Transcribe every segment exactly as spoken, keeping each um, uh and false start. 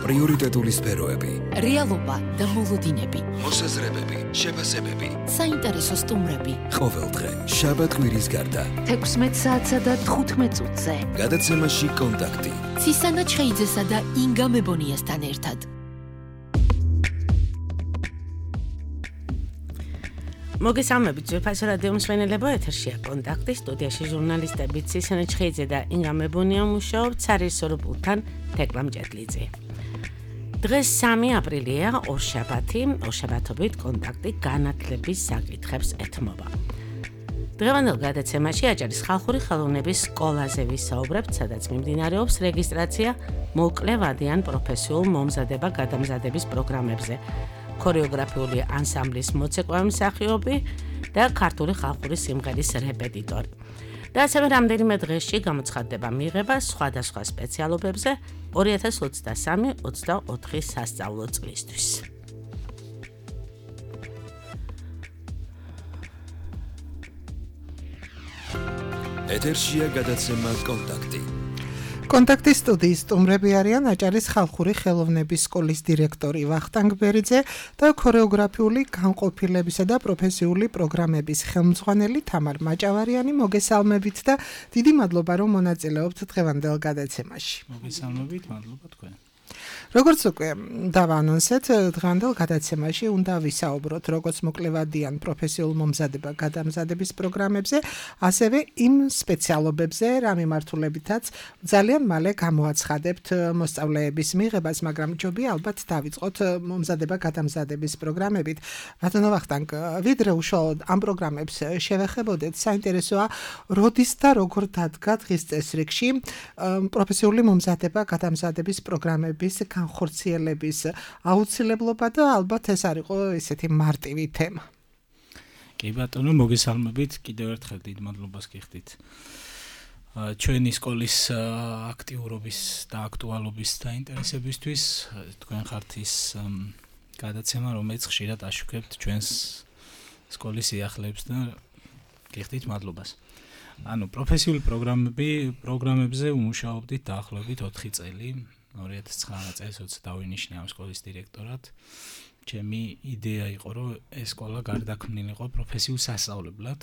პრიორიტეტული სფეროები, რეალობა და მოლოდინები, მოსაზრებები, შეფასებები, საინტერესო სტუმრები. ყოველდღე შაბათ-კვირის გარდა თექვსმეტ საათსა და თხუთმეტ წუთზე. გადაცემაში კონტაქტი. ცისანა ჩხეიძესა და ინგა მებონიასთან ერთად. მოგესალმებით, ძვირფასო რადიო მსმენელებო, ეთერშია კონტაქტი, სტუდიაში ჟურნალისტები ცისანა ჩხეიძე და ინგა მებონია მუშაობთ სარისორბულთან თეკლამ ჭედლიძე. დღეს სამი აპრილია, ორშაბათი, ორშაბათობით კონტაქტი განათლების საკითხებს ეთმობა. დღევანდელ გადაცემაში აჭარის ხალხური ხელოვნების სკოლაზე ვისაუბრებთ, სადაც მიმდინარეობს რეგისტრაცია მოკლე ვადიან პროფესიულ მომზადება-გადამზადების პროგრამებზე. ქორეოგრაფიული ანსამბლის მოცეკვავე მსახიობი და ქართული ხალხური სიმღერის რეპეტიტორი. და ასევე რამდენიმე დღეში გამოცხადდება მიღება სხვადასხვა სპეციალობებზე ორი ათას ოცდასამი ოცდაოთხი სასწავლო წლისთვის. ეთერშია გადაცემა კონტაქტი. კონტაქტის სტუდიის სტუმრები არიან აჭარის ხალხური ხელოვნების სკოლის დირექტორი ვახტანგ ბერიძე და ქორეოგრაფიული განყოფილებისა და პროფესიული პროგრამების ხელმძღვანელი თამარ მაჭავარიანი. მოგესალმებით და დიდი მადლობა, რომ მონაწილეობთ დღევანდელ გადაცემაში. მოგესალმებით, მადლობა თქვენ. როგორც უკვე დავანონსეთ, დღევანდელ გადაცემაში უნდა ვისაუბროთ როგორც მოკლევადიან პროფესიულ მომზადება-გადამზადების პროგრამებზე, ასევე იმ სპეციალობებზე, რა მიმართულებითაც ძალიან მალე გამოაცხადებთ მოსწავლეების მიღებას, მაგრამ ჯობია ალბათ დავიწყოთ მომზადება-გადამზადების პროგრამებით. ბატონო ვახტანგ, ვიდრე უშუალოდ ამ პროგრამებს შევეხებოდეთ, საინტერესოა, როდის და როგორ დადგა დღის წესრიგში პროფესიული მომზადება-გადამზადების პროგრამების განხორციელების აუცილებლობა და ალბათ ეს არ იყო ესეთი მარტივი თემა. კი ბატონო, მოგესალმებით, კიდევ ერთხელ დიდ მადლობას გიხდით. ჩვენი სკოლის აქტიურობის და აქტუალობის დაინტერესებისთვის თქვენ ხართ ის გადაცემა, რომელიც ხშირად აშუქებთ ჩვენს სკოლის სიახლეებს და გიხდით მადლობას. ანუ პროფესიული პროგრამები, პროგრამებზე ვმუშაობდით დაახლოებით ოთხი წელი. ორი ათას ცხრამეტ წელს როცა დავინიშნე ამ სკოლის დირექტორად, ჩემი იდეა იყო, რომ ეს სკოლა გარდაქმნილიყო პროფესიულ სასწავლებლად.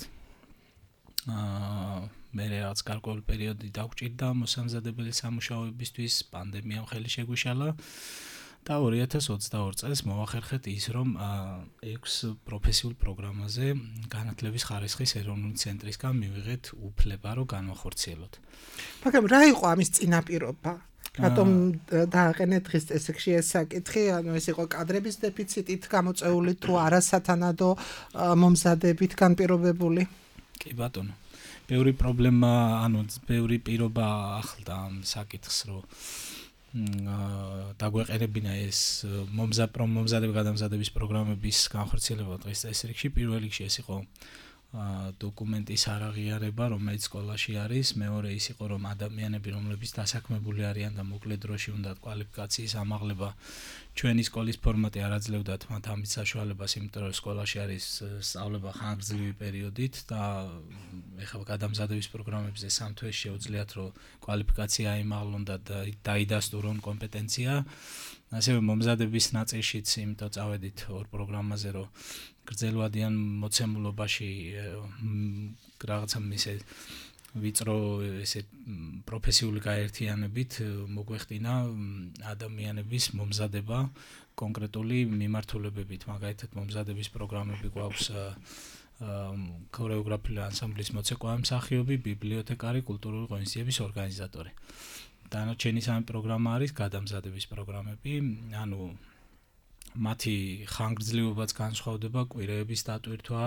აა მე რაღაც გარკვეული პერიოდი დაგვჭირდა მოსამზადებელი სამუშაოებისთვის, პანდემიამ ხელი შეგვიშალა და ორი ათას ოცდაორი წელს მოვახერხეთ ის, რომ ექვს პროფესიულ პროგრამაზე განათლების ხარისხის ეროვნული ცენტრისგან მივიღეთ უფლება, რომ განვახორციელოთ. მაგრამ რა იყო ამის წინაპირობა? რატომ დააყენეთ დღის წესრიგში ეს საკითხი? ანუ ეს იყო კადრების დეფიციტით გამოწეული თუ არასათანადო მომზადებით განპირობებული? კი ბატონო. ბევრი პრობლემა, ანუ ბევრი პირობა ახლდა ამ საკითხს, რომ დაგვეყენებინა ეს მომზადება-გადამზადების პროგრამების განხორციელება დღის წესრიგში. პირველ რიგში ეს იყო დოკუმენტის არაღიარება, რომელიც სკოლაში არის. მეორე ის იყო, რომ ადამიანები, რომლებიც დასაქმებული არიან და მოკლე დროში უნდათ კვალიფიკაციის ამაღლება, ჩვენი სკოლის ფორმატი არ აძლევდათ მათ ამის საშუალებას, იმიტომ რომ სკოლაში არის სწავლება ხანგრძლივი პერიოდით და ეხლა გადამზადების პროგრამებზე სამ თვეში შეუძლიათ, რომ კვალიფიკაცია აიმაღლონ და დაიდასტურონ კომპეტენცია. ასევე მომზადების ნაწილშიც იმიტომ წავედით ორ პროგრამაზე, რომ გრძელვადიან მოცემულობაში რაღაცა ისე ვიწრო ესე პროფესიული გაერთიანებით მოგვეხდინა ადამიანების მომზადება კონკრეტული მიმართულებებით, მაგალითად მომზადების პროგრამები გვაქვს ქორეოგრაფიული ანსამბლის მოცეკვავე მსახიობი, ბიბლიოთეკარი, კულტურული ღონისძიების ორგანიზატორი. დანარჩენი სამი პროგრამა არის გადამზადების პროგრამები, ანუ მათი ხანგრძლივობაც განსხვავდება, კვირეების დატვირთვა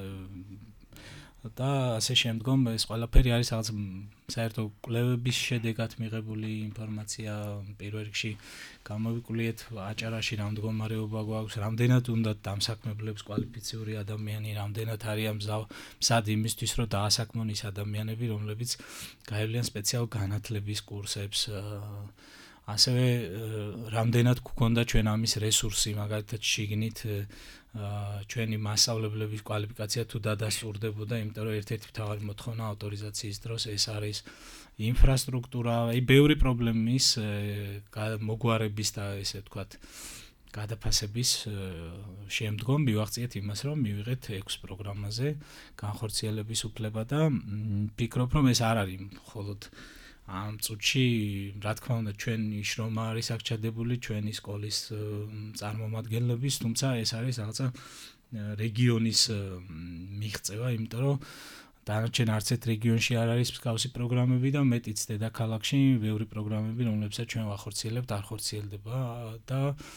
და ასე შემდგომ. ეს ყველაფერი არის რაღაც საერთო კვლევების შედეგად მიღებული ინფორმაცია. პირველ რიგში გამოვიკვლიეთ აჭარაში რა მდგომარეობა გვაქვს, რამდენად უნდა დამსაქმებლებს კვალიფიციური ადამიანი, რამდენად არიან მზად იმისთვის, რომ დაასაქმონ ის ადამიანები, რომლებიც გაევლიან სპეციალ განათლების კურსებს. ასევე რამდენად გქონდა ჩვენ ამის რესურსი, მაგალითად შიგნით ჩვენი მასწავლებლების კვალიფიკაცია თუ დადასტურდებოდა, იმიტომ რომ ერთ-ერთი მთავარი მოთხოვნა ავტორიზაციის დროს ეს არის ინფრასტრუქტურა, აი ბევრი პრობლემის მოგვარების და ესე ვთქვათ გადაფასების შემდგომ მივაღწიეთ იმას, რომ მივიღეთ ექვს პროგრამაზე განხორციელების უფლება და ვფიქრობ, რომ ეს არ არის მხოლოდ ამ წუთში, რა თქმა უნდა, ჩვენი შრომა არის აქ ჩადებული, ჩვენი სკოლის წარმომადგენლების, თუმცა ეს არის რაღაცა რეგიონის მიღწევა, იმიტომ რომ დანარჩენ არც ერთ რეგიონში არ არის მსგავსი პროგრამები და მეტიც დედაქალაქში ბევრი პროგრამები, რომლებსაც ჩვენ ვახორციელებთ, არ ხორციელდება და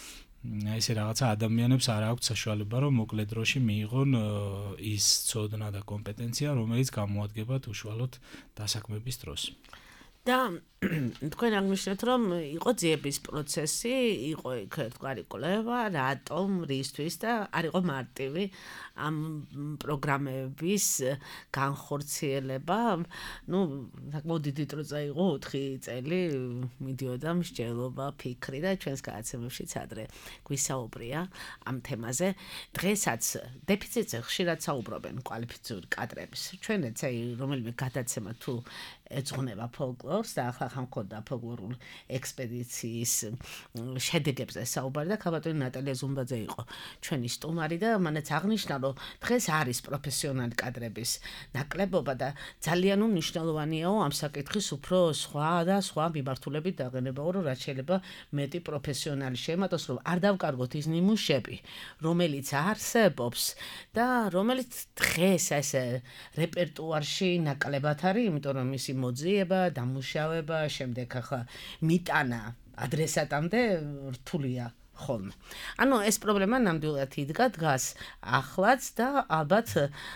ესე რაღაცა ადამიანებს არ აქვს საშუალება, რომ მოკლე დროში მიიღონ ის ცოდნა და კომპეტენცია, რომელიც გამოადგებათ უშუალოდ დასაქმების დროს. და თქვენ აღნიშნეთ, რომ იყო ძიების პროცესი, იყო ერთგვარი კვლევა, რატომ, რისთვის და არ იყო მარტივი ამ პროგრამების განხორციელება. ნუ საკმაოდ დიდი დრო წაიღო ოთხი წელი, მიდიოდა მსჯელობა, ფიქრი და ჩვენს გადაცემებშიც ადრე გვისაუბრია ამ თემაზე. დღესაც დეფიციტზე ხშირად საუბრობენ კვალიფიციური კადრების. ჩვენაც აი რომელიმე გადაცემა თუ ეძღვნება ფოლკლორს და ახლა ხან მქონდა ფოლკლორული ექსპედიციის შედეგებზე საუბარი და ქალბატონი ნატალია ზუმბაძე იყო ჩვენი სტუმარი და მანაც აღნიშნა, რომ დღეს არის პროფესიონალი კადრების ნაკლებობა და ძალიან უმნიშვნელოვანიაო ამ საკითხის უფრო სხვა და სხვა მიმართულებით დაგენებაო, რომ რაც შეიძლება მეტი პროფესიონალი შემატოს, რომ არ დავკარგოთ ის ნიმუშები, რომელიც არსებობს და რომელიც დღეს ესე რეპერტუარში ნაკლებად არის, იმიტომ რომ ისი მოძიება, დამუშავება, შემდეგ ახლა მიტანა ადრესატამდე რთულია ხოლმე. ანუ ეს პრობლემა ნამდვილად იდგა დგას ახლაც და ალბათ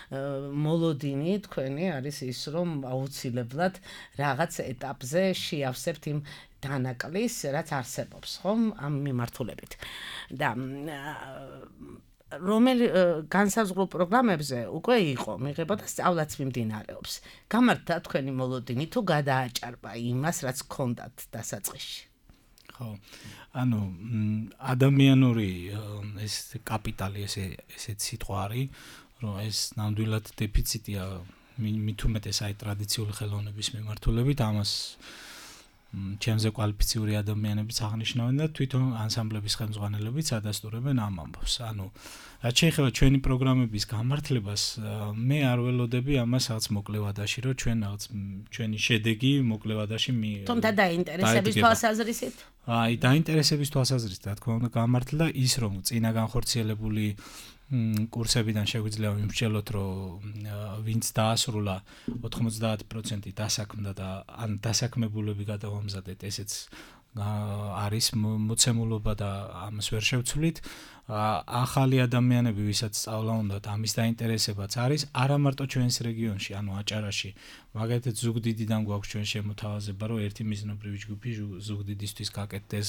მოლოდინი თქვენი არის ის, რომ აუცილებლად რაღაც ეტაპზე შეავსებთ იმ დანაკლის, რაც არსებობს, ხომ, ამ მიმართულებით. და რომელი განსაზღვრულ პროგრამებზე უკვე იყო მიღება და სწავლაც მიმდინარეობს. გამართა თქვენი მოლოდინი თუ გადააჭარბა იმას, რაც გქონდათ დასაწყისში? ხო. ანუ ადამიანური ეს კაპიტალი ესე ესეთ სიტყვა არის, რომ ეს ნამდვილად დეფიციტია მით უმეტეს აი ტრადიციული ხელოვნების მიმართულებით, ამას ჩემზე კვალიფიციური ადამიანებიც აღნიშნავენ და თვითონ ანსამბლების ხელმძღვანელებიც ადასტურებენ ამ ამბავს. ანუ რაც შეეხება ჩვენი პროგრამების გამართლებას, მე არ ველოდები ამას რაღაც მოკლევადაში, რომ ჩვენ რაღაც ჩვენი შედეგი მოკლევადაში მი თუმცა დაინტერესების თვალსაზრისით? აი, დაინტერესების თვალსაზრისით, რა თქმა უნდა, გამართლა ის, რომ წინა განხორციელებული კურსებიდან შეგვიძლია ვიმსჯელოთ, რომ ვინც დაასრულა ოთხმოცდაათი პროცენტი დასაქმდა და ან დასაქმებულები გადავამზადეთ, ესეც არის მოცემულობა და ამას ვერ შევცვლით. ახალი ადამიანები, ვისაც სწავლა უნდათ, ამის დაინტერესებაც არის, არა მარტო ჩვენს რეგიონში, ანუ აჭარაში. მაგალითად, ზუგდიდიდან გვაქვს ჩვენ შემოთავაზება, რომ ერთი მიზნობრივი ჯგუფი ზუგდიდისთვის გაკეთდეს.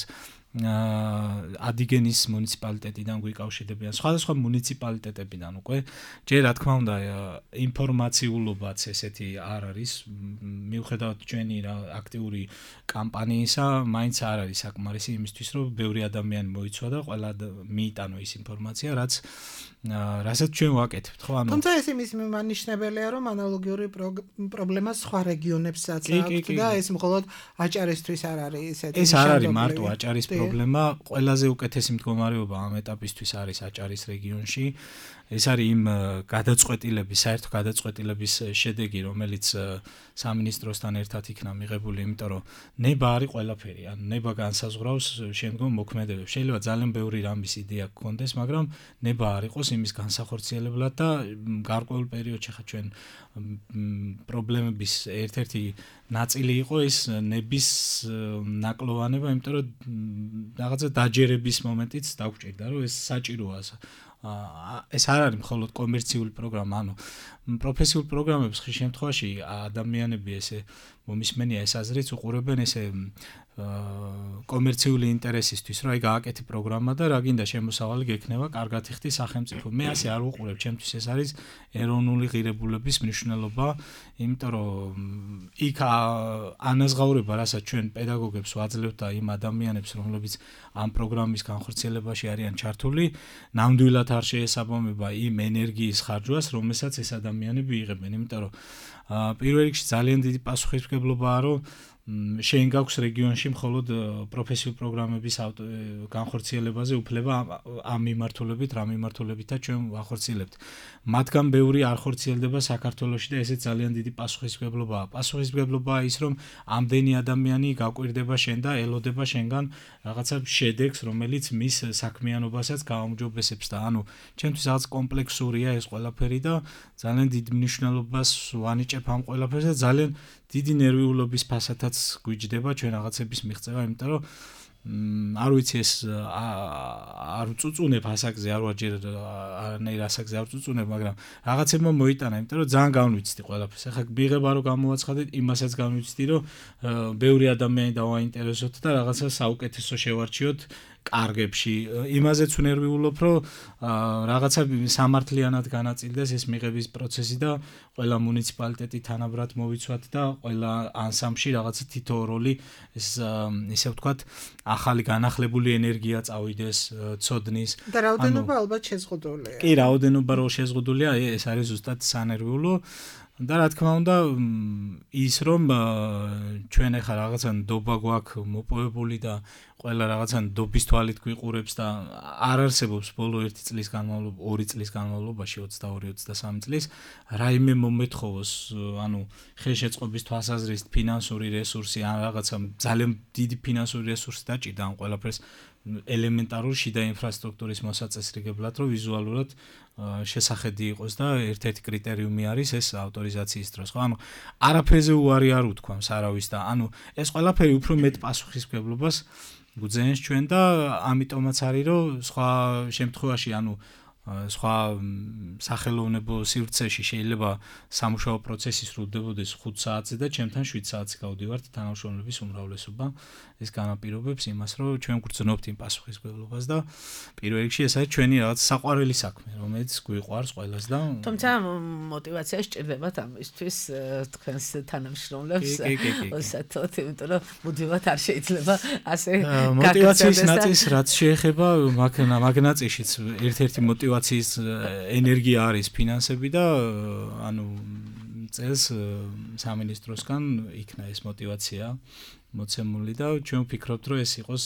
ადიგენის მუნიციპალიტეტიდან გვიკავშირდებიან, სხვადასხვა მუნიციპალიტეტებიდან უკვე. ჯერ რა თქმა უნდა, ინფორმაციულობაც ესეთი არ არის, მიუხედავად ჩვენი აქტიური კამპანიისა, მაინც არ არის საკმარისი იმისთვის, რომ ბევრი ადამიანი მოიცვა და ყველა მიიტანო ის ინფორმაცია, რაც რასაც ჩვენ ვაკეთებთ, ხო? ანუ თუმცა ეს იმის მიმანიშნებელია, რომ ანალოგიური პრობლემა სხვა რეგიონებსაც აქვს და ეს მხოლოდ აჭარისთვის არ არის ესეთი. ეს არ არის მარტო აჭარის პრობლემა, ყველაზე უკეთესი მდგომარეობა ამ ეტაპისთვის არის აჭარის რეგიონში. ეს არის იმ გადაწყვეტილების, საერთო გადაწყვეტილების შედეგი, რომელიც სამინისტროსთან ერთად იქნა მიღებული, იმიტომ რომ ნება არის ყველაფერი, ანუ ნება განსაზღვრავს შემდგომ მოქმედებებს. შეიძლება ძალიან ბევრი რამის იდეა გქონდეს, მაგრამ ნება არ იყოს იმის განსახორციელებლად და გარკვეულ პერიოდში ხა ჩვენ პრობლემების ერთ-ერთი ნაწილი იყო ეს ნების ნაკლოვანება, იმიტომ რომ რაღაცა დაჯერების მომენტიც დაგვჭირდა, რომ ეს საჭიროა. ეს არ არის მხოლოდ კომერციული პროგრამა, ანუ პროფესიულ პროგრამებს ხშირ შემთხვევაში ადამიანები ესე მომისმენია ეს აზრიც უყურებენ ესე კომერციული ინტერესისთვის, რომ აი გააკეთე პროგრამა და რა გინდა შემოსავალი გექნება, კარგად იხდი სახელმწიფო. მე ასე არ უყურებ, ჩემთვის ეს არის ეროვნული ღირებულების მნიშვნელობა, იმიტომ რომ იქ ანაზღაურება, რასაც ჩვენ პედაგოგებს ვაძლევთ და იმ ადამიანებს, რომლებიც ამ პროგრამის განხორციელებაში არიან ჩართული, ნამდვილად არ შეესაბამება იმ ენერგიის ხარჯვას, რომელსაც ეს ადამიანები იღებენ, იმიტომ რომ პირველ რიგში ძალიან დიდი პასუხისმგებლობაა, რომ შენ გაქვს რეგიონში მხოლოდ პროფესიულ პროგრამების განხორციელებაზე უფლება ამ მიმართულებით, რა მიმართულებითაც ჩვენ ვახორციელებთ. მათგან ბევრი არ ხორციელდება საქართველოში და ესეც ძალიან დიდი პასუხისმგებლობაა. პასუხისმგებლობაა ის, რომ ამდენი ადამიანი გაკვირდება შენ და ელოდება შენგან რაღაცა შედეგს, რომელიც მის საქმიანობასაც გააუმჯობესებს და ანუ ჩემთვის რაღაც კომპლექსურია ეს ყველაფერი და ძალიან დიდ მნიშვნელობას ვანიჭებ ამ ყველაფერს და ძალიან დიდი ნერვიულობის ფასადაც გვიჯდება ჩვენ რაღაცების მიღწევა, იმიტომ რომ არ ვიცი ეს არ წუწუნებ ასაკზე, არ ვაჯერ არანაირ ასაკზე არ წუწუნებ, მაგრამ რაღაცებმა მოიტანა, იმიტომ რომ ძალიან განვიცდი ყველაფერს. ახლა მიღება რომ გამოვაცხადეთ, იმასაც განვიცდი, რომ ბევრი ადამიანი დავაინტერესოთ და რაღაცა საუკეთესო შევარჩიოთ კარგებში. იმაზეც ნერვიულობ, რომ რაღაცა სამართლიანად განაწილდეს ეს მიღების პროცესი და ყველა მუნიციპალიტეტი თანაბრად მოვიცვათ და ყველა ანსამბლში რაღაცა თითო როლი ეს ისე ვთქვათ, ახალი განახლებული ენერგია წავიდეს ცოდნის. და რაოდენობა ალბათ შეზღუდულია. კი, რაოდენობა რო შეზღუდულია, ეს არის ზუსტად სანერვიულო. და რა თქმა უნდა ის რომ ჩვენ ახლა რაღაცა ნდობა გვაქვს მოპოვებული და ყველა რაღაცა ნდობის თვალით გვიყურებს და არ არსებობს ბოლო ერთი წლის განმავლობაში, ორი წლის განმავლობაში, ოცდაორი ოცდასამი წლის რაიმე მომეთხოვოს, ანუ ხელშეწყობის თვალსაზრისით ფინანსური რესურსი ან რაღაცა ძალიან დიდი ფინანსური რესურსი დაჭირდა ამ ყველაფერს ელემენტარულ შიდა ინფრასტრუქტურის მოსაწესრიგებლად, რომ ვიზუალურად შესახედი იყოს და ერთ-ერთი კრიტერიუმი არის ეს ავტორიზაციის დროს. ხო, ანუ არაფერზე უარი არ უთქვამს არავის და ანუ ეს ყველაფერი უფრო მეტ პასუხისმგებლობას გვძენს ჩვენ და ამიტომაც არის, რომ სხვა შემთხვევაში, ანუ სხვა სახელოვნებო სივრცეში შეიძლება სამუშაო პროცესი სრულდებოდეს ხუთ საათზე და ჩემთან შვიდ საათზე გავდივართ თანამშრომლების უმრავლესობა. ეს განაპირობებს იმას, რომ ჩვენ გვგრძნობთ იმ პასუხისმგებლობას და პირველ რიგში ეს არის ჩვენი რაღაც საყვარელი საქმე, რომელიც გვიყვარს ყველას და თუმცა мотиваცია სჭირდებათ ამისთვის თქვენს თანამშრომლებს ოსათოთ, იმიტომ რომ მუდმივად არ შეიძლება ასე мотиваციის ნაწილს რაც შეეხება მაგნაწიშიც ერთ-ერთი мотиваციის ენერგია არის ფინანსები და ანუ წელს სამინისტროსგან იქნა ეს мотиваცია მოცემული და ჩვენ ვფიქრობთ, რომ ეს იყოს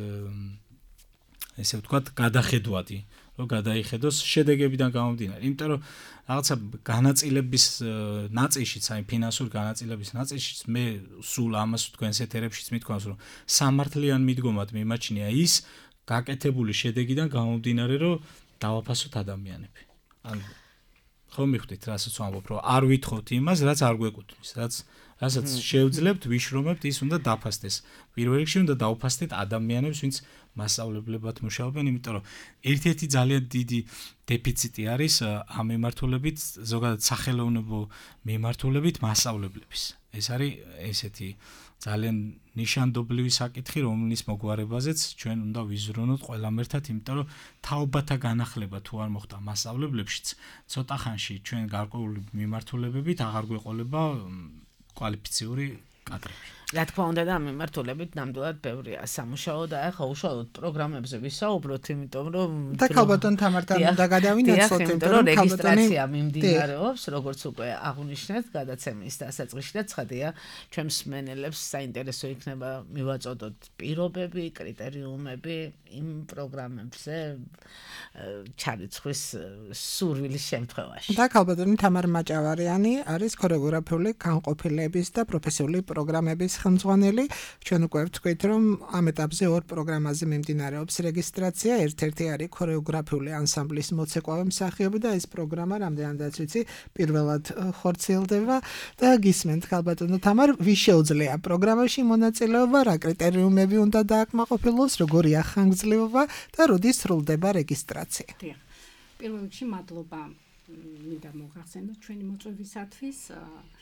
ესე ვთქვათ გადახედვადი, რომ გადაიხედოს შედეგებიდან გამომდინარე. იმიტომ რომ რაღაცა განაწილების ნაწილშიც, აი ფინანსური განაწილების ნაწილშიც მე სულ ამას თქვენს ეთერებშიც მithქვამს, რომ სამართლიან მიდგომად მიმაჩნია ის გაკეთებული შედეგიდან გამომდინარე, რომ დავაფასოთ ადამიანები. ანუ ხომ მიხვდით, რასაც ვამბობ, რომ არ ვითხოვთ იმას, რაც არ გვეკუთვნის, რაც რასაც შევძლებთ, ვიშრომებთ, ის უნდა დაფასდეს. პირველ რიგში უნდა დაუფასდეთ ადამიანებს, ვინც მასწავლებლებად მუშაობენ, იმიტომ რომ ერთ-ერთი ძალიან დიდი დეფიციტი არის ამ მიმართულებით, ზოგადად სახელოვნებო მიმართულებით მასწავლებლების. ეს არის ესეთი ძალიან ნიშანდობლივი საკითხი, რომლის მოგვარებაზეც ჩვენ უნდა ვიზრუნოთ ყველამ ერთად, იმიტომ რომ თაობათა განახლება თუ არ მოხდა მასწავლებლებშიც, ცოტა ხანში ჩვენ გარკვეული მიმართულებებით აღარ გვეყოლება კვალიფიციური კადრები. რა თქმა უნდა და ამ მიმართულებით ნამდვილად ბევრია სამუშაო და ახლა უშუალოდ პროგრამებზე ვისაუბროთ, იმიტომ რომ და ქალბატონ თამართან უნდა გადავინაცვლოთ, იმიტომ რომ რეგისტრაცია მიმდინარეობს, როგორც უკვე აღვნიშნეთ, გადაცემის დასაწყისში და ცხადია, ჩვენ მსმენელებს საინტერესო იქნება მივაწოდოთ პირობები, კრიტერიუმები იმ პროგრამებზე ჩარიცხვის სურვილის შემთხვევაში. და ქალბატონი თამარ მაჭავარიანი არის ქორეოგრაფიული განყოფილების და პროფესიული პროგრამების ხელმძღვანელი. ჩვენ უკვე ვთქვით, რომ ამ ეტაპზე ორ პროგრამაზე მიმდინარეობს რეგისტრაცია. ერთ-ერთი არის ქორეოგრაფიული ანსამბლის მოცეკვავე მსახიობი და ეს პროგრამა რამდენადაც ვიცი, პირველად ხორციელდება და გისმენთ ქალბატონო თამარ, ვის შეუძლია პროგრამაში მონაწილეობა, რა კრიტერიუმები უნდა დააკმაყოფილოს, როგორია ხანგრძლივობა და როდის სრულდება რეგისტრაცია. დიახ. პირველ რიგში მადლობა მინდა მოგახსენოთ ჩვენი მოწვევისათვის.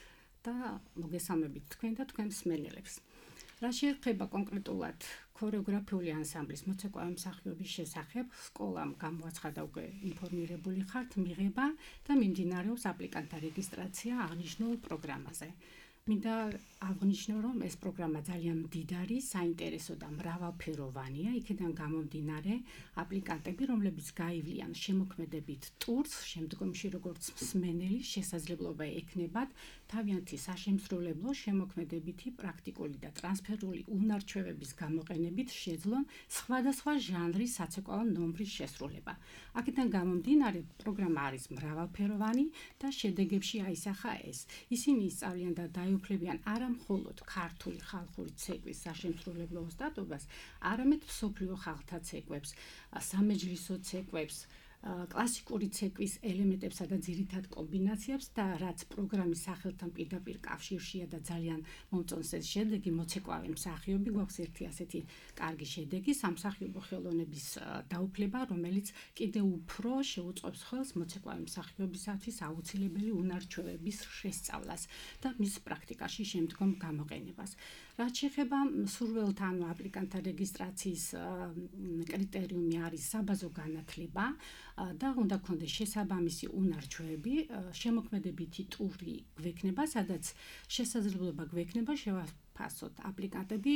და მოგესალმებით თქვენ და თქვენ მსმენელებს. რა შეეხება კონკრეტულად ქორეოგრაფიული ანსამბლის მოცეკვავე მსახიობის შესახებ, სკოლამ გამოაცხადა უკვე ინფორმირებული ხართ მიღება და მიმდინარეობს აპლიკანტთა რეგისტრაცია აღნიშნულ პროგრამაზე. მინდა აღნიშნო, რომ ეს პროგრამა ძალიან მდიდარი, საინტერესო და მრავალფეროვანია, იქიდან გამომდინარე აპლიკანტები, რომლებიც გაივლიან შემოქმედებით ტურს, შემდგომში როგორც მსმენელი შესაძლებლობა ექნებათ თავიანთი საშემსრულებლო, შემოქმედებითი, პრაქტიკული და ტრანსფერული უნარჩვევების გამოყენებით შეძლონ სხვადასხვა ჟანრის საცეკვაო ნომრის შესრულება. აქედან გამომდინარე, პროგრამა არის მრავალფეროვანი და შედეგებში აისახა ეს. ისინი ისწავლიან და დაეუფლებიან არა მხოლოდ ქართული ხალხური ცეკვის საშემსრულებლო ოსტატობას, არამედ მსოფლიო ხალხთა ცეკვებს, სამეჯლისო ცეკვებს, კლასიკური ცეკვის ელემენტებსა და ძირითად კომბინაციებს და რაც პროგრამის სახელთან პირდაპირ კავშირშია და ძალიან მომწონს ეს შედეგი, მოცეკვავე მსახიობი გვაქვს ერთი ასეთი კარგი შედეგი, სამსახიობო ხელოვნების დაუფლება, რომელიც კიდევ უფრო შეუწყობს ხელს მოცეკვავე მსახიობისათვის აუცილებელი უნარჩვევების შესწავლას და მის პრაქტიკაში შემდგომ გამოყენებას. რაც შეეხება მსურველთა ანუ აპლიკანტთა რეგისტრაციის კრიტერიუმი არის საბაზო განათლება და უნდა გქონდეს შესაბამისი უნარჩვევები, შემოქმედებითი ტური გვექნება, სადაც შესაძლებლობა გვექნება შევაფასოთ აპლიკანტები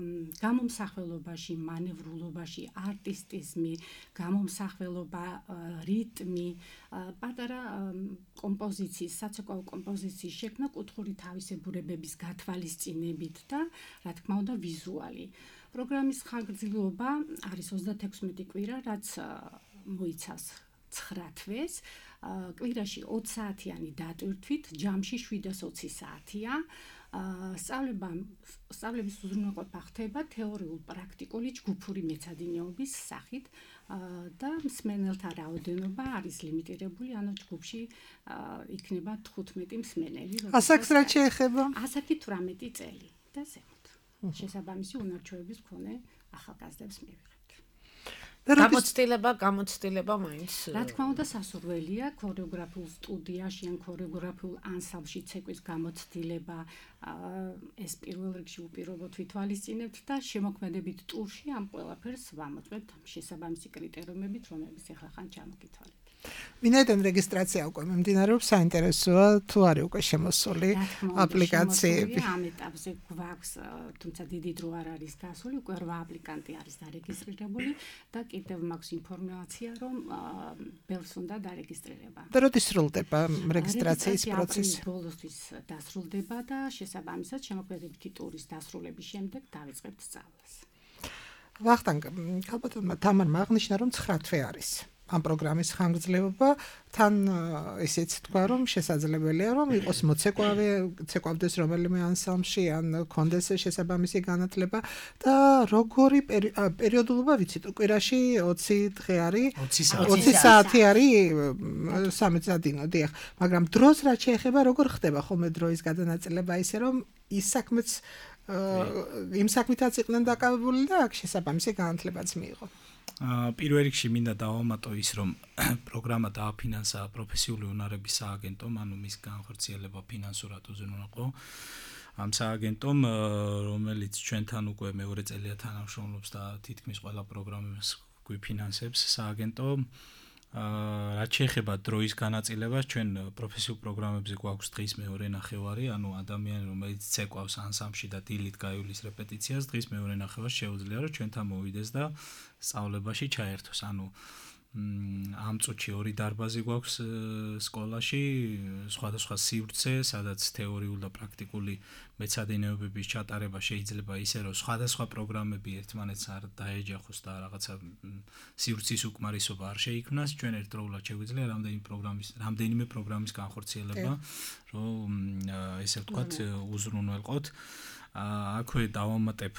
გამომსახველობაში, მანევრულობაში, არტისტიზმი, გამომსახველობა, რიტმი, პატარა კომპოზიციის, საცეკვაო კომპოზიციის შექმნა კუთხური თავისებურებების გათვალისწინებით და რა თქმა უნდა ვიზუალი. პროგრამის ხანგრძლივობა არის ოცდათექვსმეტი კვირა, რაც მოიცავს ცხრა თვეს, კვირაში ოცი საათიანი დატვირთვით, ჯამში შვიდას ოცი საათია. სწავლება სწავლების უზრუნველყოფა ხდება თეორიულ პრაქტიკული ჯგუფური მეცადინეობის სახით და მსმენელთა რაოდენობა არის ლიმიტირებული, ანუ ჯგუფში იქნება თხუთმეტი მსმენელი. ასაკს რა შეეხება? ასაკი თვრამეტი წელი და ზემოთ. შესაბამისი უნარჩვევების მქონე ახალგაზრდებს მივიღებთ. გამოცდილება, გამოცდილება მაინც. რა თქმა უნდა, სასურველია ქორეოგრაფიულ სტუდიაში ან ქორეოგრაფიულ ანსამბლში ცეკვის გამოცდილება. ეს პირველ რიგში უპირობოდ ვითვალისწინებთ და შემოქმედებით ტურში ამ ყველაფერს ვამოწმებთ შესაბამისი კრიტერიუმებით, რომლებიც ახლა ხან ჩამოგითვალეთ. ვინაიდან რეგისტრაცია უკვე მიმდინარეობს, საინტერესოა თუ არის უკვე შემოსული აპლიკაციები. ამ ეტაპზე გვაქვს, თუმცა დიდი დრო არ არის გასული, უკვე რვა აპლიკანტი არის დარეგისტრირებული და კიდევ მაქვს ინფორმაცია, რომ ბევრს უნდა დარეგისტრირება. და როდის სრულდება რეგისტრაციის პროცესი? ბოლოსთვის დასრულდება და შესაბამისად შემოქმედებითი ტურის დასრულების შემდეგ დავიწყებთ სწავლას. ვახტანგ, ალბათ თამარმა აღნიშნა, რომ ცხრა თვე არის ამ პროგრამის ხანგრძლივობა, თან ისიც თქვა, რომ შესაძლებელია, რომ იყოს მოცეკვავე, ცეკვავდეს რომელიმე ანსამბლში, ან კონდეს შესაბამისი განათლება და როგორი პერიოდულობა ვიცით, კვირაში ოცი დღე არის, ოცი საათი არის სამეცადინო, დიახ, მაგრამ დროს რაც შეეხება, როგორ ხდება ხოლმე დროის გადანაწილება, ისე რომ ის საქმეც იმ საქმითაც იყვნენ დაკავებული და აქ შესაბამისი განათლებაც მიიღო. პირველ რიგში მინდა დავამატო ის, რომ პროგრამა დააფინანსა პროფესიული უნარების სააგენტომ, ანუ მის განხორციელება ფინანსურად უზრუნველყო ამ სააგენტომ, რომელიც ჩვენთან უკვე მეორე წელია თანამშრომლობს და თითქმის ყველა პროგრამას გვიფინანსებს სააგენტო. რაც შეეხება დროის განაწილებას, ჩვენ პროფესიულ პროგრამებზე გვაქვს დღის მეორე ნახევარი, ანუ ადამიანი, რომელიც ცეკვავს ანსამბლში და დილით გაივლის რეპეტიციას, დღის მეორე ნახევარს შეუძლია, რომ ჩვენთან მოვიდეს და სწავლებაში ჩაერთოს. ანუ ამ წუთში ორი დარბაზი გვაქვს სკოლაში, სხვადასხვა სივრცე, სადაც თეორიულ და პრაქტიკული მეცადინეობების ჩატარება შეიძლება ისე, რომ სხვადასხვა პროგრამები ერთმანეთს არ დაეჯახოს და რაღაცა სივრცის უკმარისობა არ შეიქმნას. ჩვენ ერთდროულად შეგვიძლია რამდენი პროგრამის, რამდენიმე პროგრამის განხორციელება, რომ ესე ვთქვათ, უზრუნველყოთ. აქვე დავამატებ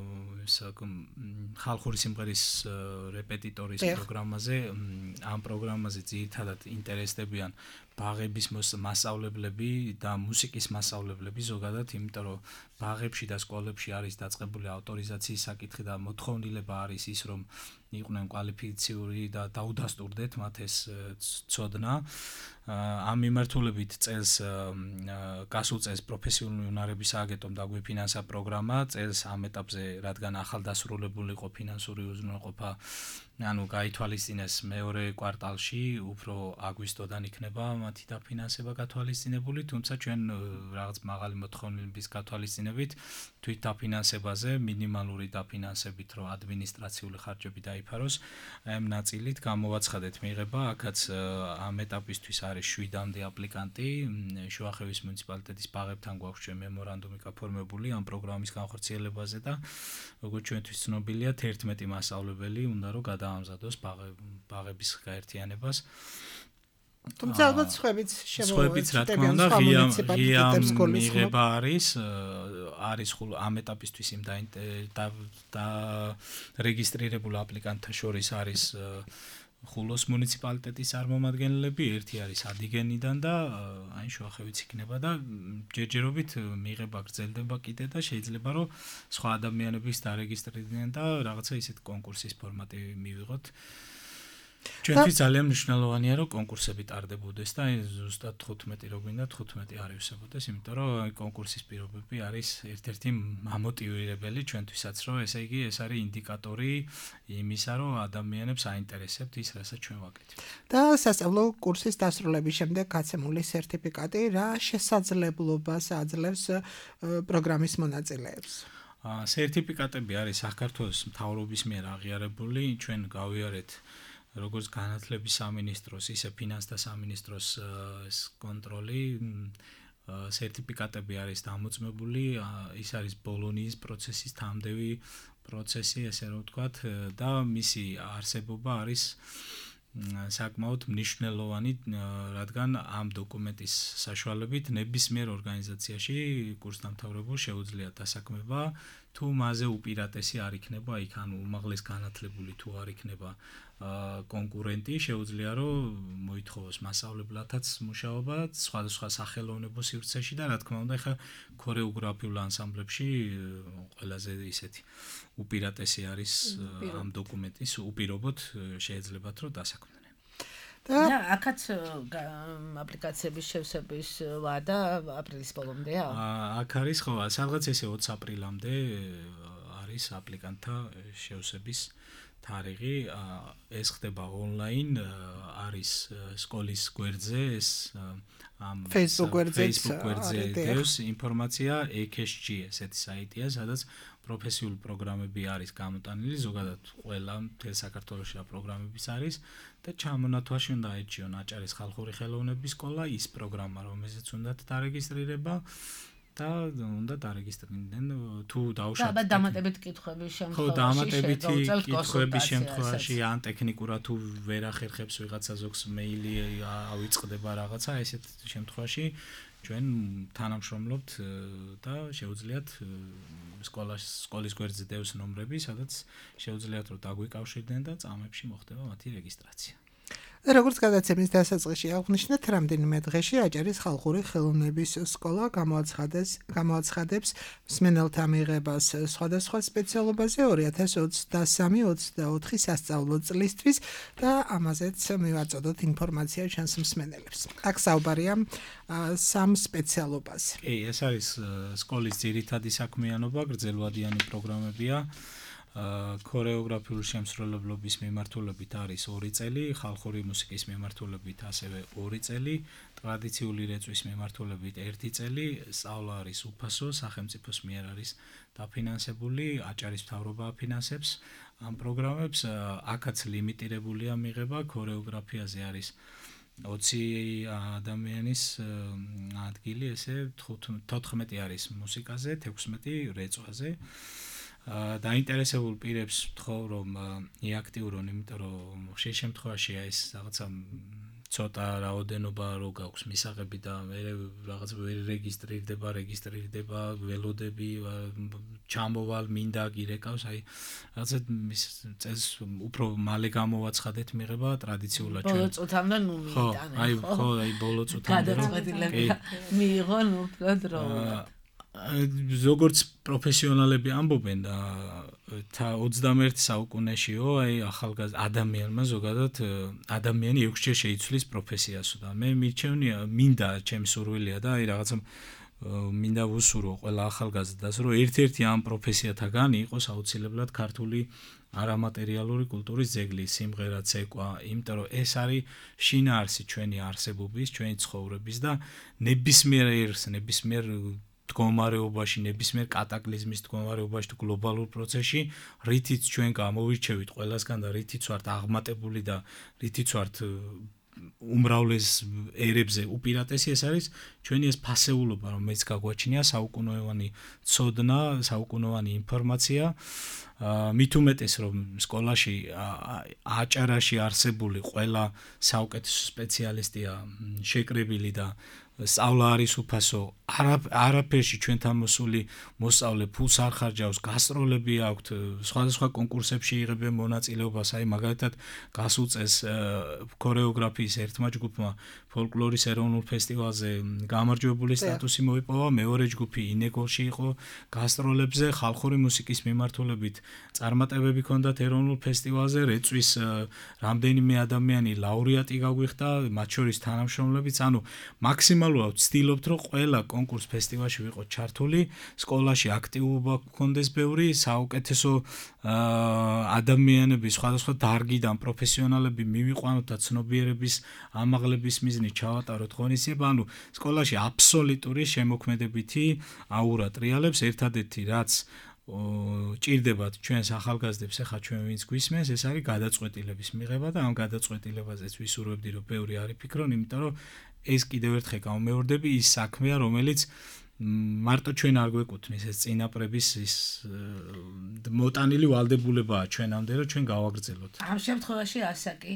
ხალხური სიმღერის რეპეტიტორის პროგრამაზე. ამ პროგრამაზე ძირითადად ინტერესდებიან ბაღების მასწავლებლები და მუსიკის მასწავლებლები ზოგადად, იმიტომ რომ ბაღებში და სკოლებში არის დაწყებული ავტორიზაციის საკითხი და მოთხოვნილება არის ის, რომ იყვნენ კვალიფიციური და დაუდასტურდეთ მათ ეს ცოდნა. ამ მიმართულებით წელს გასულ წელს პროფესიული უნარების სააგენტომ დაგვიფინანსა პროგრამა, წელს ამ ეტაპზე, რადგან ახალდასრულებული იყო ფინანსური უზრუნველყოფა, ანუ გაითვალისწინეს მეორე კვარტალში, უფრო აგვისტოდან იქნება მათი დაფინანსება გათვალისწინებული, თუმცა ჩვენ რაღაც მაღალი მოთხოვნილების გათვალისწინებით თვით დაფინანსებაზე, მინიმალური დაფინანსებით, რომ ადმინისტრაციული ხარჯები დაიფაროს, ამ ნაწილით გამოვაცხადეთ მიღება, აქაც ამ ეტაპისთვის არის შვიდამდე აპლიკანტი, შუახევის მუნიციპალიტეტის ბაღებთან გვაქვს ჩვენ მემორანდუმი გაფორმებული ამ პროგრამის განხორციელებაზე და როგორც ჩვენთვის ცნობილია, თერთმეტი მასწავლებელი უნდა რომ გადაამზადოს ბაღების გაერთიანებას. თუმცა ალბათ სხვაებიც შემოვა. სხვაებიც რა თქმა უნდა ღია მიღება არის, არის ამ ეტაპისთვის იმ და რეგისტრირებულ აპლიკანტთა შორის არის ხულოს მუნიციპალიტეტის წარმომადგენლები, ერთი არის ადიგენიდან და აი შუახევიც იქნება და ჯერჯერობით მიღება გრძელდება კიდე და შეიძლება რომ სხვა ადამიანების დარეგისტრირდნენ და რაღაცა ისეთ კონკურსის ფორმატი მივიღოთ. ჩვენთვის ძალიან მნიშვნელოვანია რომ კონკურსები ტარდებოდეს და ზუსტად თხუთმეტი რო გვინდა თხუთმეტი არ ივსებოდეს, იმიტომ რომ კონკურსის პირობები არის ერთ-ერთი მამოტივირებელი ჩვენთვისაც, რომ ესე იგი ეს არის ინდიკატორი იმისა, რომ ადამიანებს აინტერესებთ ის, რასაც ჩვენ ვაკეთებთ. და სასწავლო კურსის დასრულების შემდეგ გაცემული სერტიფიკატი რა შესაძლებლობას აძლევს პროგრამის მონაწილეებს? სერტიფიკატები არის საქართველოს მთავრობის მიერ აღიარებული, ჩვენ გავიარეთ როგორც განათლების სამინისტროს, ისე ფინანსთა სამინისტროს ეს კონტროლი, სერტიფიკატები არის დამოწმებული, ის არის ბოლონიის პროცესის თამდევი პროცესი, ესე რომ ვთქვათ, და მისი არსებობა არის საკმაოდ მნიშვნელოვანი, რადგან ამ დოკუმენტის საშუალებით ნებისმიერ ორგანიზაციაში კურსდამთავრებულს შეუძლია დასაქმება, თუ მასზე უპირატესი არ იქნება, იქ ანუ უმაღლეს განათლებული თუ არ იქნება კონკურენტი, შეუძლია რომ მოითხოვოს მასწავლებლათაც მუშაობა სხვადასხვა სახელოვნებო სივრცეში და რა თქმა უნდა, ხა ქორეოგრაფიულ ანსამბლებში ყველაზე ისეთი უპირატესი არის ამ დოკუმენტის უპირობოდ შეეძლებათ რომ დასაქმდნენ. და აქაც აპლიკაციების შევსების ვადა აპრილის ბოლომდეა? აქ არის ხო, სადღაც ესე ოცი აპრილამდე არის აპლიკანტთა შევსების თარიღი, ეს ხდება ონლაინ, არის სკოლის გვერდზე, ეს ამ Facebook გვერდზე დევს ინფორმაცია, ე ქ ეს ჯი ესეთი საიტია, სადაც პროფესიული პროგრამები არის გამოტანილი, ზოგადად ყველა მთელ საქართველოში პროგრამების არის და ჩამონათვაში უნდა აიჩიონ აჭარის ხალხური ხელოვნების სკოლა, ის პროგრამა, რომელზეც უნდათ დარეგისტრირება და უნდა დარეგისტრირდნენ თუ დაუშვათ. და დამატებით კითხვების შემთხვევაში, ხო, დამატებითი კითხვების შემთხვევაში ან ტექნიკურად თუ ვერ ახერხებს ვიღაცა ზოგს მეილი ავიწყდება რაღაცა, ესეთ შემთხვევაში ჩვენ თანამშრომლობთ და შეუძლიათ სკოლას სკოლის გვერდზე დევს ნომრები, სადაც შეუძლიათ რომ დაგვიკავშირდნენ და წამებში მოხდება მათი რეგისტრაცია. და როგორც გადაცემის დასაწყისში აღნიშნეთ, რამდენიმე დღეში აჭარის ხალხური ხელოვნების სკოლა გამოაცხადეს გამოაცხადებს მსმენელთა მიღებას სხვადასხვა სპეციალობაზე ორი ათას ოცდასამი ოცდაოთხი სასწავლო წლისთვის და ამაზეც მივაწოდოთ ინფორმაცია ჩვენს მსმენელებს. აქ საუბარია სამ სპეციალობაზე. კი, ეს არის სკოლის ძირითადი საქმიანობა, გრძელვადიანი პროგრამებია. ქორეოგრაფიული შემსრულებლობის მიმართულებით არის ორი წელი, ხალხური მუსიკის მიმართულებით ასევე ორი წელი, ტრადიციული რეწვის მიმართულებით ერთი წელი, სწავლა არის უფასო, სახელმწიფოს მიერ არის დაფინანსებული, აჭარის მთავრობა აფინანსებს ამ პროგრამებს, აქაც ლიმიტირებულია მიღება, ქორეოგრაფიაზე არის ოცი ადამიანის ადგილი, ესე თოთხმეტი არის მუსიკაზე, თექვსმეტი რეწვაზე. დაინტერესებულ პირებს ვთხოვ რომ იაქტიურონ, იმიტომ რომ ხშირ შემთხვევაშია ეს რაღაცა ცოტა რაოდენობა რო გაქვს მისაღები და მე რაღაც ვერ რეგისტრირდება, რეგისტრირდება ველოდები, ჩამოვალ მინდა გირეკავს, აი რაღაცა მის წელს უფრო მალე გამოვაცხადეთ მიღება ტრადიციულად ჩვენ. ბოლო წუთამდე ნუ მიიტანე. ხო, აი ხო, აი ბოლო წუთამდე. გადაწყვეტილება მიიღონ უფრო დრო. როგორც პროფესიონალები ამბობენ და ოცდამეერთე საუკუნეშიო აი ახალგაზრდა ადამიანმა ზოგადად ადამიანი ექვსჯერ შეიცვლის პროფესიასო და მე მირჩევნია მინდა ჩემი სურვილია და აი რაღაცა მინდა ვუსურო ყველა ახალგაზრდას რომ ერთ-ერთი ამ პროფესიათაგან იყოს აუცილებლად ქართული არამატერიალური კულტურის ძეგლი, სიმღერა, ცეკვა, იმიტომ რომ ეს არის შინაარსი ჩვენი არსებობის, ჩვენი ცხოვრების და ნებისმიერ ერს, ნებისმიერ მდგომარეობაში, ნებისმიერ კატაკლიზმის მდგომარეობაში თუ გლობალურ პროცესში, რითიც ჩვენ გამოვირჩევით ყველასგან და რითიც ვართ აღმატებული და რითიც ვართ უმრავლეს ერებზე უპირატესი ეს არის ჩვენი ეს ფასეულობა, რომ მეც გაგვაჩნია საუკუნოვანი ცოდნა, საუკუნოვანი ინფორმაცია. მით უმეტეს რომ სკოლაში აჭარაში არსებული ყველა საუკეთესო სპეციალისტია შეკრებილი და სწავლა არის უფასო, არაფერში ჩვენთან მოსული მოსწავლე ფულს არ ხარჯავს, გასტროლები აქვთ, სხვადასხვა კონკურსებში იღებენ მონაწილეობას, აი მაგალითად გასულ წელს ქორეოგრაფიის ერთმა ჯგუფმა ფოლკლორის ეროვნულ ფესტივალზე გამარჯვებული სტატუსი მოიპოვა, მეორე ჯგუფი ინეგოლში იყო გასტროლებზე, ხალხური მუსიკის მიმართულებით წარმატებები ჰქონდათ ეროვნულ ფესტივალზე, რეწვის რამდენიმე ადამიანი ლაურეატი გაგვიხდა, მათ შორის თანამშრომლებიც, ანუ მაქსიმალურად ვცდილობთ, რომ ყველა კონკურს ფესტივალში ვიყოთ ჩართული, სკოლაში აქტივობა გქონდეს ბევრი, საუკეთესო ადამიანები სხვადასხვა დარგიდან პროფესიონალები მივიყვანოთ და ცნობიერების ამაღლების მიზნით ჩავატაროთ ღონისძიება, ანუ სკოლაში აბსოლუტური შემოქმედებითი აურა ტრიალებს, ერთადერთი რაც ჭირდებათ ჩვენს ახალგაზრდებს, ახლა ჩვენ ვინც გვისმენს, ეს არის გადაწყვეტილების მიღება და ამ გადაწყვეტილებაზეც ვისურვებდი, რომ ბევრი არ იფიქრონ, იმიტომ რომ ეს კიდევ ერთხელ გამომეორდები ის საქმეა, რომელიც მარტო ჩვენ არ გვეკუთვნის ეს წინაპრების ის მოტანილი ვალდებულებაა ჩვენამდე, რომ ჩვენ გავაგრძელოთ. ამ შემთხვევაში ასაკი.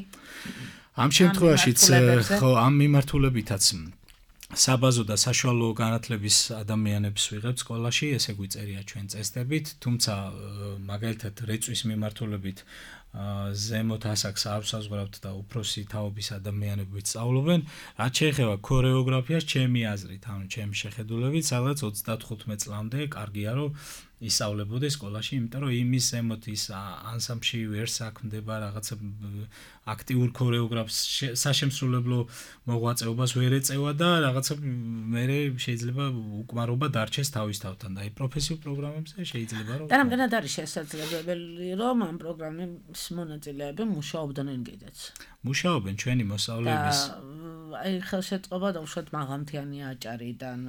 ამ შემთხვევაშიც ხო, ამ მიმართულებითაც საბაზო და საშუალო განათლების ადამიანებს ვიღებთ სკოლაში, ესე გვიწერია ჩვენ წესდებით, თუმცა მაგალითად რეწვის მიმართულებით ზემოთ ასაკს არ ვსაზღვრავთ და უფროსი თაობის ადამიანები სწავლობენ. რაც შეეხება ქორეოგრაფიას, ჩემი აზრით, ანუ ჩემი შეხედულებით, სადაც ოცდათხუთმეტ წლამდე კარგია, რომ ისწავლებოდეს სკოლაში, იმიტომ რომ იმის ზემოთ ის ანსამბლში ვერ საქმდება რაღაცა აქტიურ ქორეოგრაფს საშემსრულებლო მოღვაწეობას ვერ ეწევა და რაღაცა მე შეიძლება უკმარობა დარჩეს თავის თავთან და აი პროფესიულ პროგრამებზე შეიძლება რომ და რამდენად არის შესაძლებელი რომ ამ პროგრამის მონაწილეები მუშაობდნენ კიდეც მუშაობენ ჩვენი მოსწავლეების აი ხელშეწყობა და უშუალოდ მაღალმთიანი აჭარიდან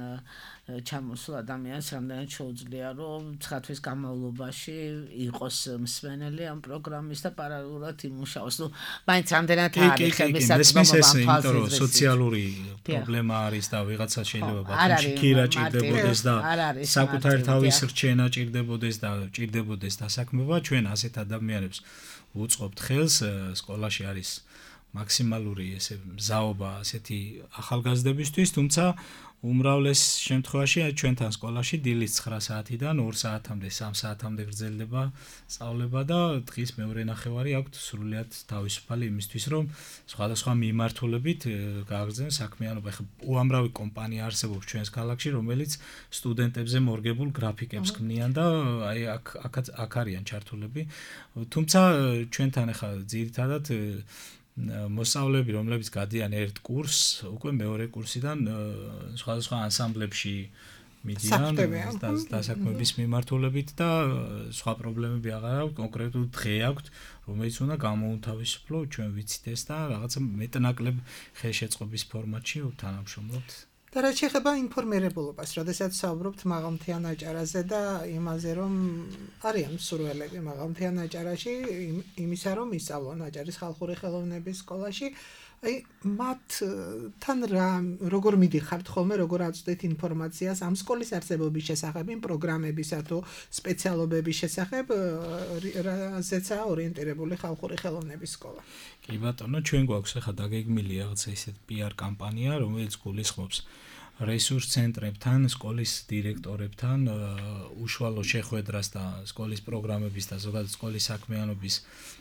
ჩამოსულ ადამიანს რამდენად შეუძლია რომ ცხრა თვის განმავლობაში იყოს მსმენელი ამ პროგრამის და პარალელურად იმუშაოს. ნუ მაინც რამდენად არის შესაძლებელი იმიტომ რომ სოციალური პრობლემა არის და ვიღაცა შეიძლება ბათუმში ქირა ჭირდებოდეს და საკუთარი თავის რჩენა ჭირდებოდეს და ჭირდებოდეს დასაქმება, ჩვენ ასეთ ადამიანებს უწყობთ ხელს, სკოლაში არის მაქსიმალური ესე მზაობა ასეთი ახალგაზრდებისთვის, თუმცა უმრავლეს შემთხვევაში ჩვენთან სკოლაში დილის ცხრა საათიდან ორ საათამდე, სამ საათამდე გრძელდება სწავლება და დღის მეორე ნახევარი აქვთ სრულიად თავისუფალი იმისთვის, რომ სხვადასხვა მიმართულებით გააგრძელონ საქმიანობა. ეხლა უამრავი კომპანია არსებობს ჩვენს ქალაქში, რომელიც სტუდენტებზე მორგებულ გრაფიკებს ქმნიან და აი აქ აქ არიან ჩართულები. თუმცა ჩვენთან ეხლა ძირითადად მოსწავლეები, რომლებიც გადიან ერთ კურსს, უკვე მეორე კურსიდან სხვადასხვა ანსამბლებში მიდიან დასაქმების მიმართულებით და სხვა პრობლემები აღარ აქვს, კონკრეტულ დღე აქვს, რომელიც უნდა გამოუთავისუფლო, ჩვენ ვიცით ეს და რაღაცა მეტნაკლებ ხელშეწყობის ფორმატში ვთანამშრომლობთ. და რაც შეეხება ინფორმირებულობას, როდესაც საუბრობთ მაღალმთიან აჭარაზე და იმაზე, რომ არიან მსურველები მაღალმთიან აჭარაში, იმისა, რომ ისწავლონ აჭარის ხალხური ხელოვნების სკოლაში, აი მათთან რა როგორ მიდიხართ ხოლმე, როგორ აწვდით ინფორმაციას ამ სკოლის არსებობის შესახებ, იმ პროგრამებისა თუ სპეციალობების შესახებ, რაზეცაა ორიენტირებული ხალხური ხელოვნების სკოლა. კი ბატონო, ჩვენ გვაქვს ახლა დაგეგმილი რაღაცა ისეთ პი არ კამპანია, რომელიც გულისხმობს რესურს ცენტრებთან, სკოლის დირექტორებთან უშუალო შეხვედრას და სკოლის პროგრამების და ზოგადად სკოლის საქმიანობის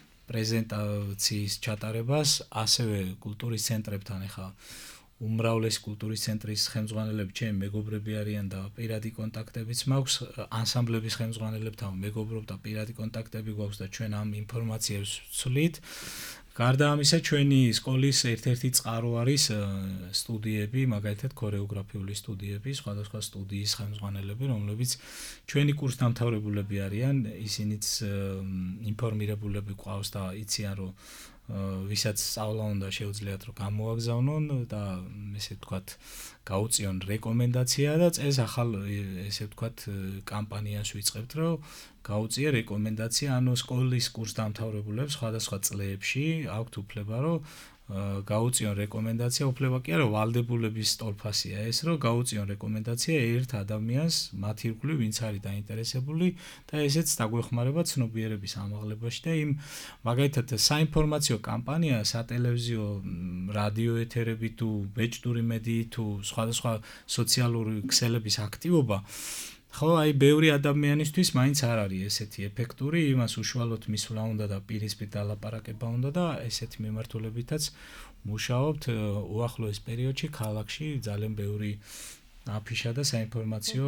პრეზენტაციის ჩატარებას, ასევე კულტურის ცენტრებთან ახლა უმრავლესი კულტურის ცენტრის ხელმძღვანელები ჩემი მეგობრები არიან და პირადი კონტაქტებიც მაქვს, ანსამბლების ხელმძღვანელებთან მეგობრობ და პირადი კონტაქტები გვაქვს და ჩვენ ამ ინფორმაციებს ვცვლით. გარდა ამისა, ჩვენი სკოლის ერთ-ერთი წყარო არის სტუდიები, მაგალითად ქორეოგრაფიული სტუდიები, სხვადასხვა სტუდიის ხელმძღვანელები, რომლებიც ჩვენი კურსდამთავრებულები არიან, ისინიც ინფორმირებულები ყავს და იციან, რომ ვისაც სწავლა უნდა შეუძლიათ რომ გამოაგზავნონ და ესე ვთქვათ, გაუწიონ რეკომენდაცია და წეს ახალ ესე ვთქვათ, კამპანიას ვიწყებთ, რომ გაუწია რეკომენდაცია, ანუ სკოლის კურსდამთავრებულებს სხვადასხვა წლებში აქვთ უფლება, რომ გაუწიონ რეკომენდაცია, უფლება კი არა, ვალდებულების ტოლფასია ეს, რომ გაუწიონ რეკომენდაცია ერთ ადამიანს, მათი ირგვლივ, ვინც არის დაინტერესებული და ესეც დაგვეხმარება ცნობიერების ამაღლებაში და იმ მაგალითად საინფორმაციო კამპანია, სატელევიზიო, რადიო ეთერები თუ ბეჭდური მედიით თუ სხვადასხვა სოციალური ქსელების აქტივობა ხო, აი ბევრი ადამიანისთვის მაინც არ არის ესეთი ეფექტური, იმას უშუალოდ მისვლა უნდა და პირისპირ დალაპარაკება უნდა და ესეთი მიმართულებითაც მუშაობთ უახლოეს პერიოდში ქალაქში ძალიან ბევრი აფიშა და საინფორმაციო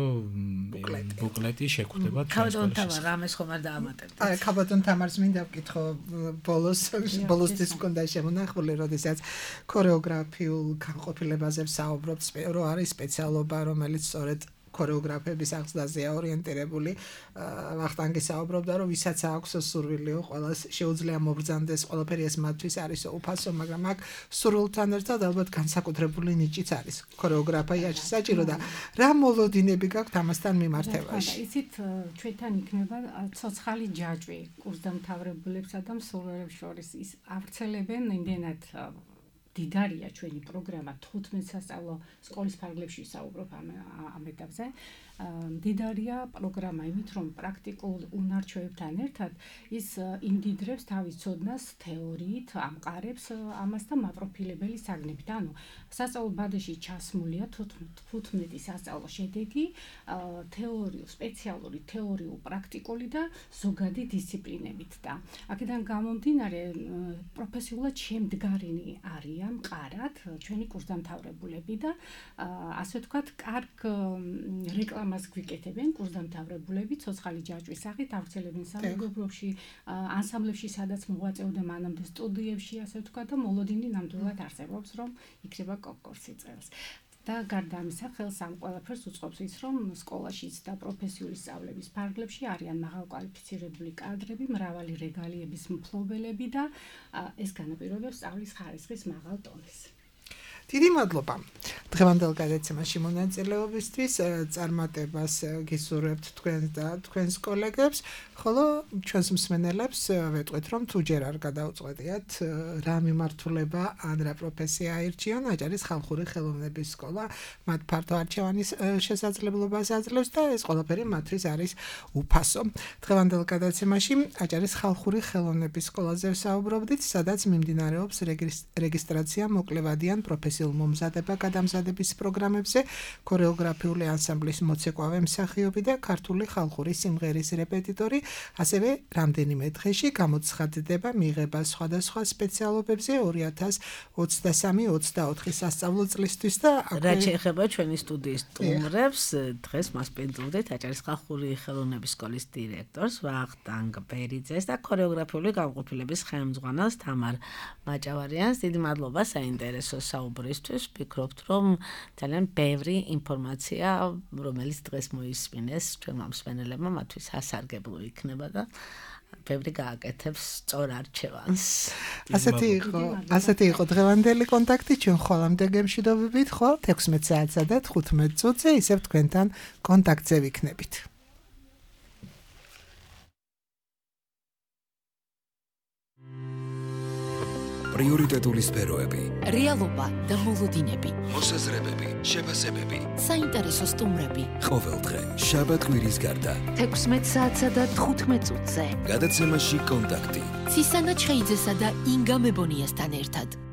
ბუკლეტი შეგვხვდება ჩვენს სკოლაში. ქაბატონ თამარ, რამეს ხომ არ დაამატებთ? აი, ქაბატონ თამარს მინდა ვკითხო ბოლოს, ბოლოსთვის მქონდა შემონახული, როდესაც ქორეოგრაფიულ განყოფილებაზე ვსაუბრობთ, რომ არის სპეციალობა, რომელიც სწორედ ქორეოგრაფების აღზრდაზეა ორიენტირებული. ვახტანგი საუბრობდა, რომ ვისაც აქვს სურვილიო, ყველას შეუძლია მობრძანდეს, ყველაფერი ეს მათთვის არის უფასო, მაგრამ აქ სურვილთან ერთად ალბათ განსაკუთრებული ნიჭიც არის ქორეოგრაფიაში საჭირო და რა მოლოდინები გაქვთ ამასთან მიმართებაში? ისიც ჩვენთან იქნება ცოცხალი ჯაჭვი კურსდამთავრებულებსა და მსურველებს შორის ის ავრცელებენ იმდენად დიდარია ჩვენი პროგრამა თხუთმეტ სასწავლო სკოლის ფარგლებში საუბრობ ამ ეტაპზე. დიდარია პროგრამა იმით, რომ პრაქტიკულ უნარჩვევებთან ერთად ის იმდიდრებს თავის ცოდნას თეორიით, ამყარებს ამას და მაპროფილებელი საგნებით. ანუ სასწავლო ბადეში ჩასმულია თხუთმეტი სასწავლო შედეგი, თეორიულ, სპეციალური, თეორიულ, პრაქტიკული და ზოგადი დისციპლინებით და აქედან გამომდინარე პროფესიულად შემდგარენი არიან მყარად ჩვენი კურსდამთავრებულები და ასე ვთქვათ, კარგ რეკლამას გვიკეთებენ კურსდამთავრებულები ცოცხალი ჯაჭვის სახით ავრცელებენ სამეგობროში, ანსამბლებში, სადაც მოღვაწეობდნენ მანამდე სტუდიებში, ასე ვთქვათ და მოლოდინი ნამდვილად არსებობს, რომ იქნება კონკურსი წელს. და გარდა ამისა, ხელს ამ ყველაფერს უწყობს ის, რომ სკოლაშიც და პროფესიული სწავლების ფარგლებში არიან მაღალკვალიფიცირებული კადრები, მრავალი რეგალიების მფლობელები და ეს განაპირობებს სწავლის ხარისხის მაღალ დონეს. დიდი მადლობა. დღევანდელ გადაცემაში მონაწილეობისთვის წარმატებას გისურვებთ თქვენ და თქვენს კოლეგებს, ხოლო ჩვენს მსმენელებს ვეტყვით, რომ თუ ჯერ არ გადაუწყვეტიათ რა მიმართულება ან რა პროფესია აირჩიონ, აჭარის ხალხური ხელოვნების სკოლა მათ ფართო არჩევანის შესაძლებლობას აძლევს და ეს ყველაფერი მათთვის არის უფასო. დღევანდელ გადაცემაში აჭარის ხალხური ხელოვნების სკოლაზე ვსაუბრობდით, სადაც მიმდინარეობს რეგისტრაცია მოკლევადიან პროფესიულ მომზადება გადამზადების პროგრამებზე, ქორეოგრაფიული ანსამბლის მოცეკვავე მსახიობი და ქართული ხალხური სიმღერის რეპეტიტორი, ასევე რამდენიმე დღეში გამოცხადდება მიღება სხვადასხვა სპეციალობებზე ორი ათას ოცდასამი ოცდაოთხი სასწავლო წლისთვის და რაც შეეხება ჩვენი სტუდიის სტუმრებს, დღეს მასპინძლობთ აჭარის ხალხური ხელოვნების სკოლის დირექტორს ვახტანგ ბერიძეს და ქორეოგრაფიული განყოფილების ხელმძღვანელს თამარ მაჭავარიანს. დიდი მადლობა საინტერესო საუბრისთვის. ვფიქრობთ, რომ ძალიან ბევრი ინფორმაცია, რომელიც დღეს მოისმინეს ჩვენმა მსმენელებმა, მათთვის ასარგებლო იქნება და ბევრი გააკეთებს სწორ არჩევანს. ასეთი იყო, ასეთი იყო დღევანდელი კონტაქტი. ჩვენ ხოლმე გემშვიდობებით, ხო, თექვსმეტ საათსა და თხუთმეტ წუთზე ისევ თქვენთან კონტაქტზე ვიქნებით. პრიორიტეტული სფეროები, რეალობა და მოლოდინები, მოსაზრებები, შეფასებები. საინტერესო სტუმრები. ყოველდღე შაბათ კვირის გარდა. თექვსმეტ საათსა და თხუთმეტ წუთზე. გადაცემაში კონტაქტი. ცისანა ჩხეიძესა და ინგა მებონიასთან ერთად.